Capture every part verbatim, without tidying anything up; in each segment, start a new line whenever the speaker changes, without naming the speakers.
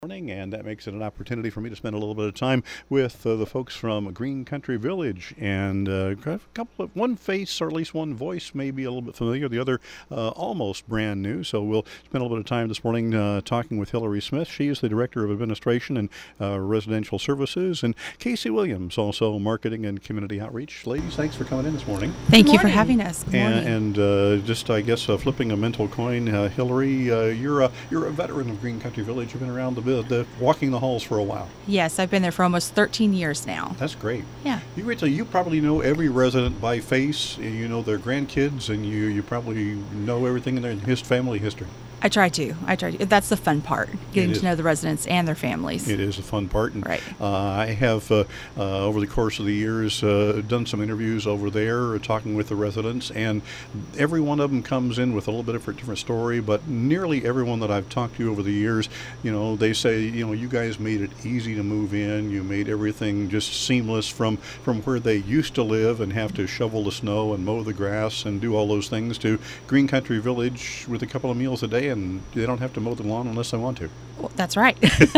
Morning, and that makes it an opportunity for me to spend a little bit of time with uh, the folks from Green Country Village, and uh, a couple of one face, or at least one voice, may be a little bit familiar, the other uh, almost brand new. So we'll spend a little bit of time this morning uh, talking with Hillary Smith. She is the Director of Administration and uh, Residential Services, and Casey Williams, also Marketing and Community Outreach. Ladies, thanks for coming in this morning.
Thank Good you morning. for having us. Good morning.
And, and uh, just, I guess, uh, flipping a mental coin, uh, Hillary, uh, you're a you're a veteran of Green Country Village. You've been around the The, walking the halls for a while.
Yes, I've been there for almost thirteen years now.
That's great.
Yeah.
You wait till you probably know every resident by face. You know their grandkids, and you, you probably know everything in their his family history.
I try to. I try to. That's the fun part, getting to know the residents and their families.
It is a fun part. And,
right.
Uh, I have, uh, uh, over the course of the years, uh, done some interviews over there, uh, talking with the residents, and every one of them comes in with a little bit of a different story, but nearly everyone that I've talked to over the years, you know, they say, you know, you guys made it easy to move in. You made everything just seamless from, from where they used to live and have to shovel the snow and mow the grass and do all those things to Green Country Village with a couple of meals a day, and they don't have to mow the lawn unless they want to.
Well, that's right.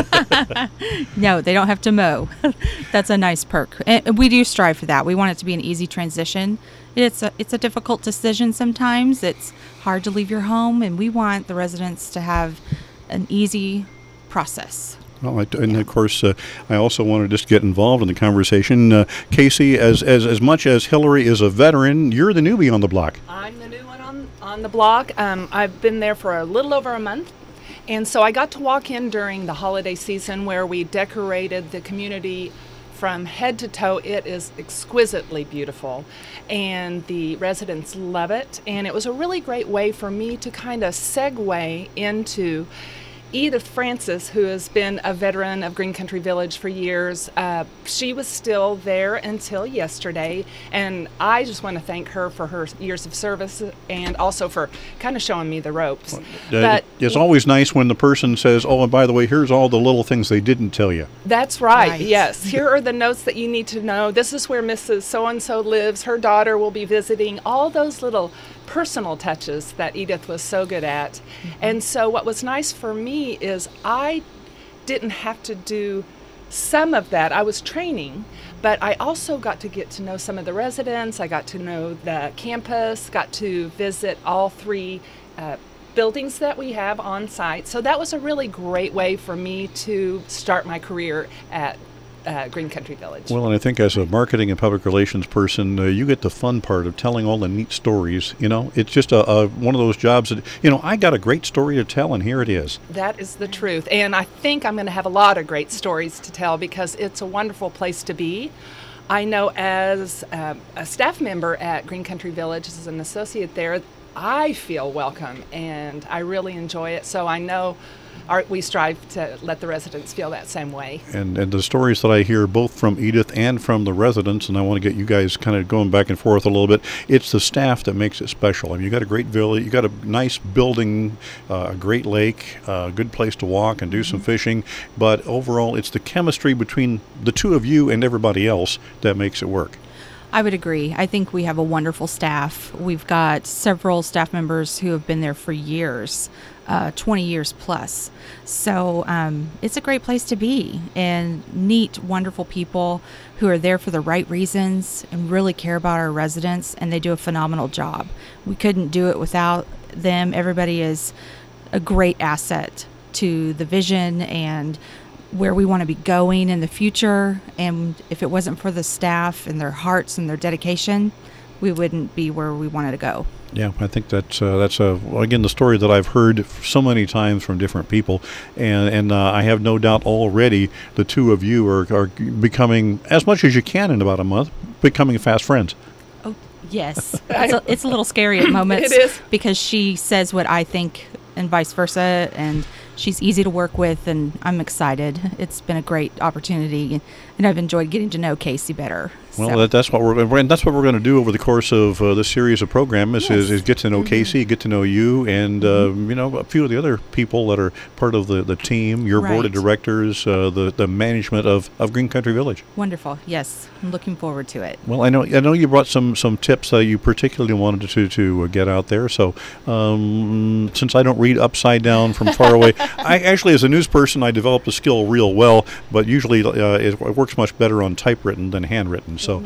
No, they don't have to mow. That's a nice perk. And we do strive for that. We want it to be an easy transition. It's a, it's a difficult decision sometimes. It's hard to leave your home, and we want the residents to have an easy process.
Well, I, and of course, uh, I also want to just get involved in the conversation. Uh, Casey, as, as as much as Hillary is a veteran, you're the newbie on the block.
I'm the new one on, on the block. Um, I've been there for a little over a month. And so I got to walk in during the holiday season where we decorated the community from head to toe. It is exquisitely beautiful, and the residents love it. And it was a really great way for me to kind of segue into Edith Francis, who has been a veteran of Green Country Village for years. Uh, she was still there until yesterday, and I just want to thank her for her years of service and also for kind of showing me the ropes.
Uh, but it's always nice when the person says, oh, and by the way, here's all the little things they didn't tell you.
That's right, right. Yes. Here are the notes that you need to know. This is where Missus So-and-so lives. Her daughter will be visiting. All those little personal touches that Edith was so good at. Mm-hmm. And so what was nice for me is I didn't have to do some of that. I was training, but I also got to get to know some of the residents. I got to know the campus, got to visit all three uh, buildings that we have on site. So that was a really great way for me to start my career at Uh, Green Country Village.
Well, and I think as a marketing and public relations person, uh, you get the fun part of telling all the neat stories. You know, it's just a, a one of those jobs that, you know, I got a great story to tell, and here it is.
That is the truth. And I think I'm going to have a lot of great stories to tell because it's a wonderful place to be. I know as uh, a staff member at Green Country Village, as an associate there, I feel welcome, and I really enjoy it. So I know Our, we strive to let the residents feel that same way.
And and the stories that I hear both from Edith and from the residents, and I want to get you guys kind of going back and forth a little bit, it's the staff that makes it special. I mean, you got a great village, you got a nice building, uh, a great lake, a uh, good place to walk and do some fishing, but overall it's the chemistry between the two of you and everybody else that makes it work.
I would agree. I think we have a wonderful staff. We've got several staff members who have been there for years, uh, twenty years plus. So um, it's a great place to be, and neat, wonderful people who are there for the right reasons and really care about our residents, and they do a phenomenal job. We couldn't do it without them. Everybody is a great asset to the vision and where we want to be going in the future. And if it wasn't for the staff and their hearts and their dedication, we wouldn't be where we wanted to go.
Yeah, I think that's uh, that's uh, again the story that I've heard so many times from different people, and and uh, I have no doubt already the two of you are, are becoming, as much as you can in about a month, becoming fast friends.
Oh yes, it's a, it's a little scary at moments.
It is,
because she says what I think and vice versa, and she's easy to work with, and I'm excited. It's been a great opportunity, and I've enjoyed getting to know Casey better.
Well,
So-
that, that's what we're and that's what we're going to do over the course of uh, this series of programs is,
Yes.
is, is get to know
Mm-hmm.
Casey, get to know you, and
Mm-hmm.
uh, you know a few of the other people that are part of the, the team, your board of
Right.
directors, uh, the the management of, of Green Country Village.
Wonderful. Yes, I'm looking forward to it.
Well, I know I know you brought some some tips that you particularly wanted to to uh, get out there. So um, since I don't read upside down from far away, I actually as a news person I developed the skill real well, but usually uh, it, it works much better on typewritten than handwritten. So,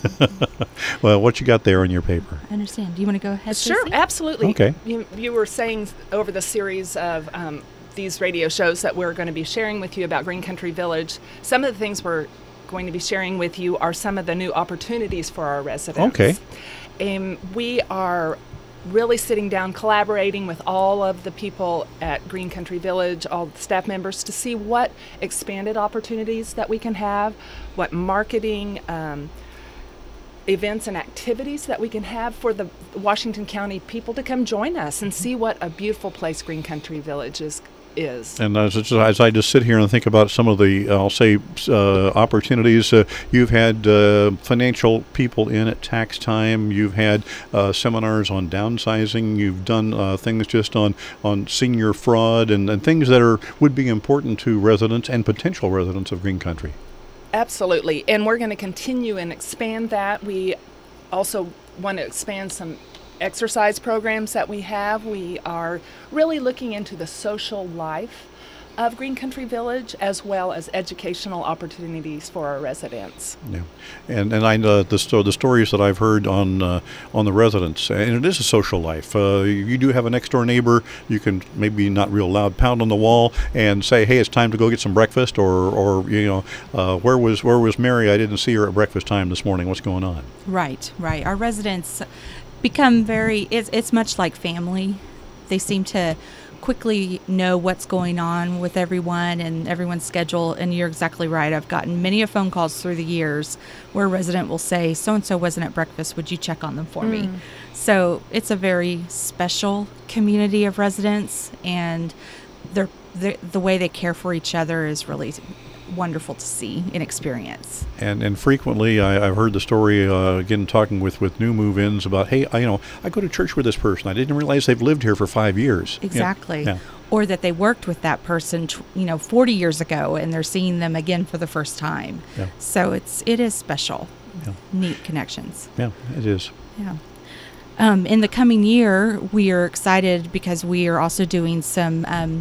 well, what you got there on your paper?
I understand. Do you want to go ahead?
Sure,
Stacey?
absolutely.
Okay.
You, you were saying over the series of um, these radio shows that we're going to be sharing with you about Green Country Village, some of the things we're going to be sharing with you are some of the new opportunities for our residents.
Okay.
Um, we are really sitting down, collaborating with all of the people at Green Country Village, all the staff members, to see what expanded opportunities that we can have, what marketing um, events and activities that we can have for the Washington County people to come join us and see what a beautiful place Green Country Village is. is.
And as, as I just sit here and think about some of the, uh, I'll say, uh, opportunities, uh, you've had uh, financial people in at tax time. You've had uh, seminars on downsizing. You've done uh, things just on, on senior fraud and, and things that are would be important to residents and potential residents of Green Country.
Absolutely. And we're going to continue and expand that. We also want to expand some exercise programs that we have. We are really looking into the social life of Green Country Village as well as educational opportunities for our residents.
Yeah, and and I uh, the sto- the stories that I've heard on uh, on the residents, and it is a social life. Uh, you do have a next door neighbor. You can maybe not real loud pound on the wall and say, "Hey, it's time to go get some breakfast," or or you know, uh, where was where was Mary? I didn't see her at breakfast time this morning. What's going on?
Right, right. Our residents become very, it's, it's much like family. They seem to quickly know what's going on with everyone and everyone's schedule. And you're exactly right. I've gotten many of phone calls through the years where a resident will say, so-and-so wasn't at breakfast. Would you check on them for
Mm.
me? So it's a very special community of residents, and they're, they're, the way they care for each other is really wonderful to see and experience.
And and frequently, I, I've heard the story uh, again talking with, with new move-ins about, hey, I, you know, I go to church with this person. I didn't realize they've lived here for five years.
Exactly.
Yeah. Yeah.
Or that they worked with that person, tw- you know, forty years ago, and they're seeing them again for the first time.
Yeah.
So it's it is special.
Yeah.
Neat connections.
Yeah, it is.
Yeah. Um, in the coming year, we are excited because we are also doing some um,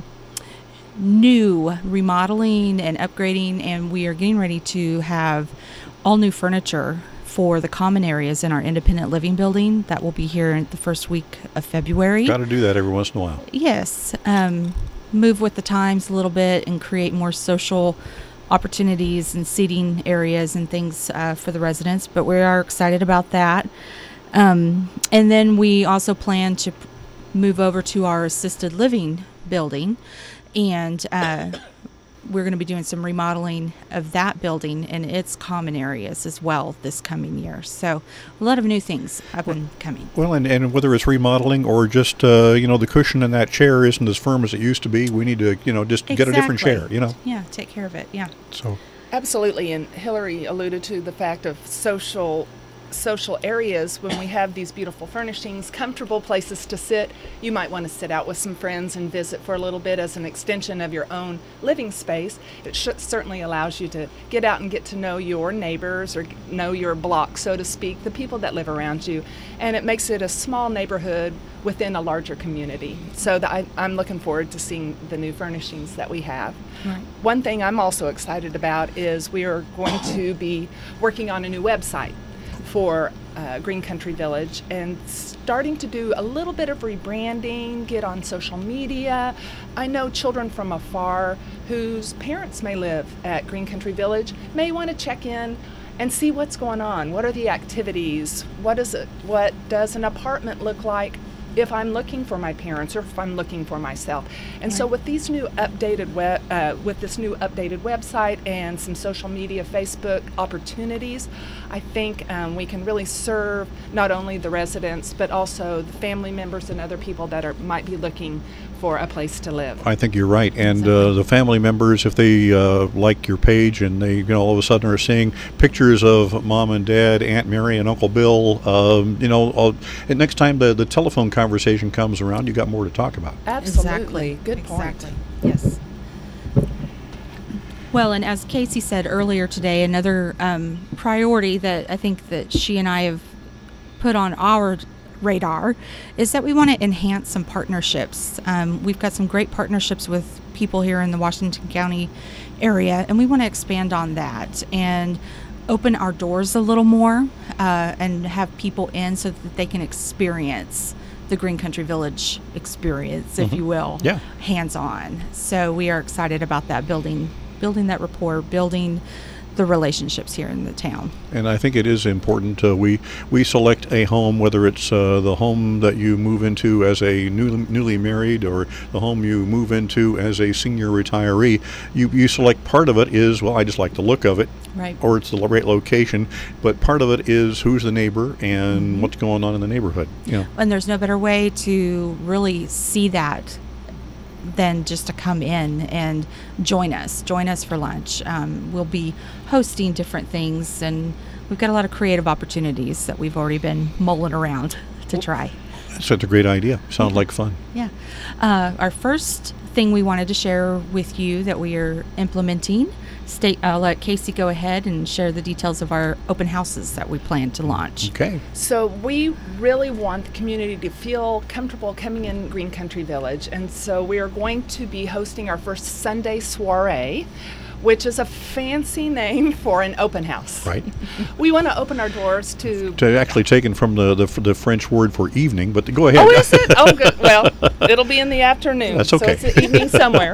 new remodeling and upgrading, and we are getting ready to have all new furniture for the common areas in our independent living building. That will be here in the first week of February.
Got to do that every once in a while.
Yes. Um, move with the times a little bit and create more social opportunities and seating areas and things uh, for the residents. But we are excited about that. Um, and then we also plan to p- move over to our assisted living building. And uh, we're going to be doing some remodeling of that building and its common areas as well this coming year. So a lot of new things up and coming.
Well, and, and whether it's remodeling or just, uh, you know, the cushion in that chair isn't as firm as it used to be, we need to, you know, just get a different
Exactly.
chair, you know.
Yeah, take care of it. Yeah.
So,
Absolutely, and Hillary alluded to the fact of social social areas. When we have these beautiful furnishings, comfortable places to sit, you might want to sit out with some friends and visit for a little bit as an extension of your own living space. It sh- certainly allows you to get out and get to know your neighbors or know your block, so to speak, the people that live around you, and it makes it a small neighborhood within a larger community. So that I, I'm looking forward to seeing the new furnishings that we have.
Right.
One thing I'm also excited about is we are going to be working on a new website for uh, Green Country Village and starting to do a little bit of rebranding, get on social media. I know children from afar whose parents may live at Green Country Village may want to check in and see what's going on. What are the activities? What is it? What does an apartment look like if I'm looking for my parents or if I'm looking for myself? And so
Right.
with these new updated web, uh, with this new updated website and some social media, Facebook opportunities, I think um, we can really serve not only the residents but also the family members and other people that are might be looking for a place to live.
I think you're right. And uh,
Exactly.
the family members, if they uh, like your page and they, you know, all of a sudden are seeing pictures of mom and dad, Aunt Mary and Uncle Bill, um, you know, uh, and next time the, the telephone conversation comes around, you got more to talk about.
Absolutely.
Exactly.
Good point.
Exactly. Yes. Well, and as Casey said earlier today, another um, priority that I think that she and I have put on our radar is that we want to enhance some partnerships. Um, we've got some great partnerships with people here in the Washington County area, and we want to expand on that and open our doors a little more uh, and have people in so that they can experience the Green Country Village experience, if
Mhm.
you will,
Yeah.
hands-on. So we are excited about that, building building that rapport, building the relationships here in the town.
And I think it is important. Uh, we we select a home, whether it's uh, the home that you move into as a new, newly married or the home you move into as a senior retiree. You you select part of it is, well, I just like the look of it,
Right.
or it's the right location. But part of it is who's the neighbor and
Mm-hmm.
what's going on in the neighborhood. You know.
And there's no better way to really see that than just to come in and join us, join us for lunch. Um, we'll be hosting different things, and we've got a lot of creative opportunities that we've already been mulling around to try.
That's such a great idea. Sounds like fun.
Yeah. Uh, our first thing we wanted to share with you that we are implementing, state, I'll let Casey go ahead and share the details of our open houses that we plan to launch.
Okay.
So we really want the community to feel comfortable coming in Green Country Village, and so we are going to be hosting our first Sunday soiree, which is a fancy name for an open house.
Right.
We want to open our doors to.
To actually taken from the, the the French word for evening, but go ahead.
Oh, is it? Oh, good. Well, it'll be in the afternoon.
That's okay.
So it's the evening somewhere.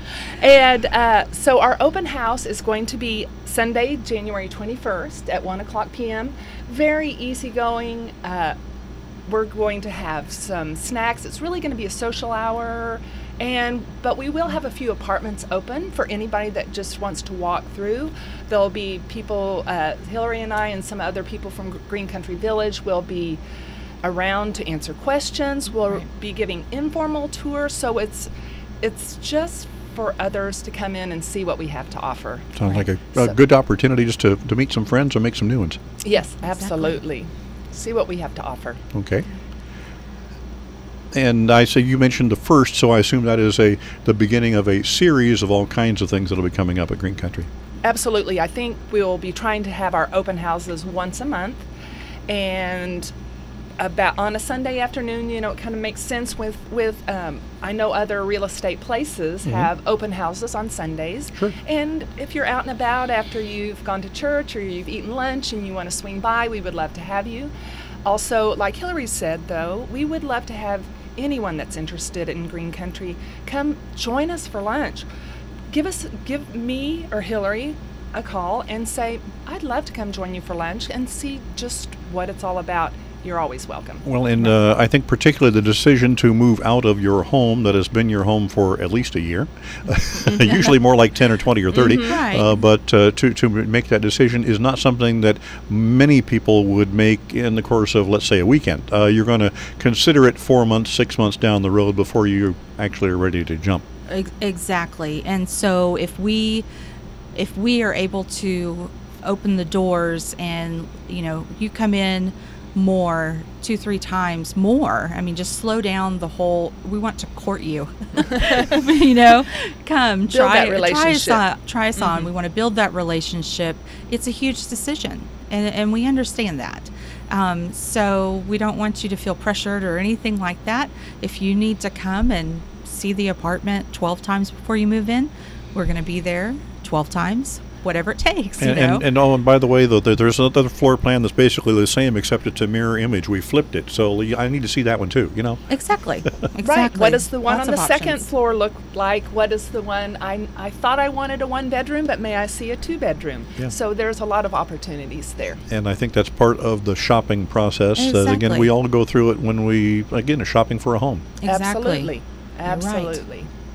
And uh, so our open house is going to be Sunday, January twenty-first at one o'clock p.m. Very easygoing. Uh, we're going to have some snacks. It's really going to be a social hour. And but we will have a few apartments open for anybody that just wants to walk through. There'll be people, uh, Hillary and I and some other people from G- Green Country Village will be around to answer questions. We'll
Right.
be giving informal tours, so it's it's just for others to come in and see what we have to offer.
Sounds like a, a
So-
good opportunity just to, to meet some friends or make some new ones.
Yes, absolutely. See what we have to offer.
Okay. And I say you mentioned the first, so I assume that is a the beginning of a series of all kinds of things that will be coming up at Green Country.
Absolutely. I think we'll be trying to have our open houses once a month, and about on a Sunday afternoon. You know, it kind of makes sense with with. Um, I know other real estate places
Mhm.
have open houses on Sundays.
Sure.
And if you're out and about after you've gone to church or you've eaten lunch and you want to swing by, we would love to have you. Also, like Hillary said, though, we would love to have anyone that's interested in Green Country come join us for lunch. Give us, give me or Hillary a call and say, I'd love to come join you for lunch and see just what it's all about. You're always welcome.
Well, and uh, I think particularly the decision to move out of your home that has been your home for at least a year, usually more like ten or twenty or thirty,
Mhm. Right.
uh, but uh, to, to make that decision is not something that many people would make in the course of, let's say, a weekend. Uh, you're going to consider it four months, six months down the road before you actually are ready to jump.
Ex- Exactly. And so if we if we are able to open the doors and, you know, you come in more, two, three times more, I mean, just slow down the whole, we want to court you, you know, come,
Build
try,
that
try us
relationship.
on, try us on.
Mhm.
We want to build that relationship. It's a huge decision, and, and we understand that. Um, so we don't want you to feel pressured or anything like that. If you need to come and see the apartment twelve times before you move in, we're going to be there twelve times, whatever it takes, you
And,
know.
and, and oh, and by the way, though, there- there's another floor plan that's basically the same, except it's a mirror image. We flipped it, so I need to see that one too. You know.
Exactly. Exactly.
Right. What does the one
Lots
on the
of
second
options.
floor look like? What is the one I I thought I wanted a one bedroom, but may I see a two bedroom?
Yeah.
So there's a lot of opportunities there.
And I think that's part of the shopping process. Uh, again,
Exactly.
we all go through it when we, again, are shopping for a home.
Exactly.
Absolutely.
You're right.
Absolutely.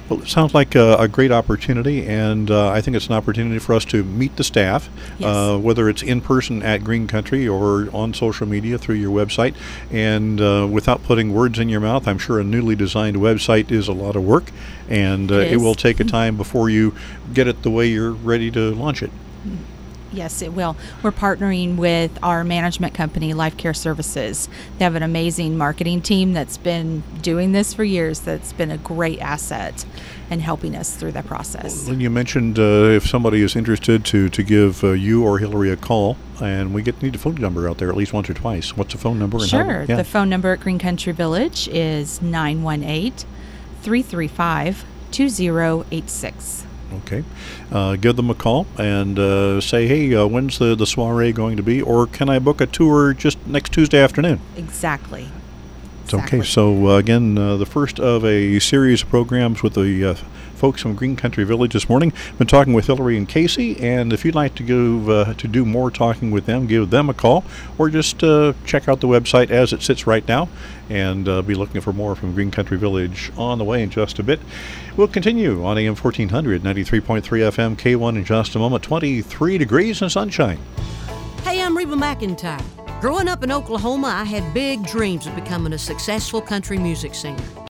Well, it sounds like a, a great opportunity, and uh, I think it's an opportunity for us to meet the staff,
Yes.
uh, whether it's in person at Green Country or on social media through your website. And uh, without putting words in your mouth, I'm sure a newly designed website is a lot of work, and uh,
It
it will
is.
take a time before you get it the way you're ready to launch it.
Yes, it will. We're partnering with our management company, Life Care Services. They have an amazing marketing team that's been doing this for years. That's been a great asset in helping us through that process.
Lynn, you mentioned uh, if somebody is interested to, to give uh, you or Hillary a call, and we get need a phone number out there at least once or twice. What's the phone number? And how-
Sure.
yeah.
The phone number at Green Country Village is nine one eight, three three five, two zero eight six.
Okay. Uh, give them a call and uh, say, hey, uh, when's the, the soiree going to be? Or can I book a tour just next Tuesday afternoon?
Exactly.
It's okay.
Exactly.
So, uh, again, uh, the first of a series of programs with the uh, folks from Green Country Village this morning. Been talking with Hillary and Casey, and if you'd like to go uh, to do more talking with them, give them a call, or just uh, check out the website as it sits right now, and uh, be looking for more from Green Country Village on the way in just a bit. We'll continue on A M fourteen hundred, ninety-three point three F M, K one in just a moment. twenty-three degrees and sunshine.
Hey, I'm Reba McEntire. Growing up in Oklahoma, I had big dreams of becoming a successful country music singer.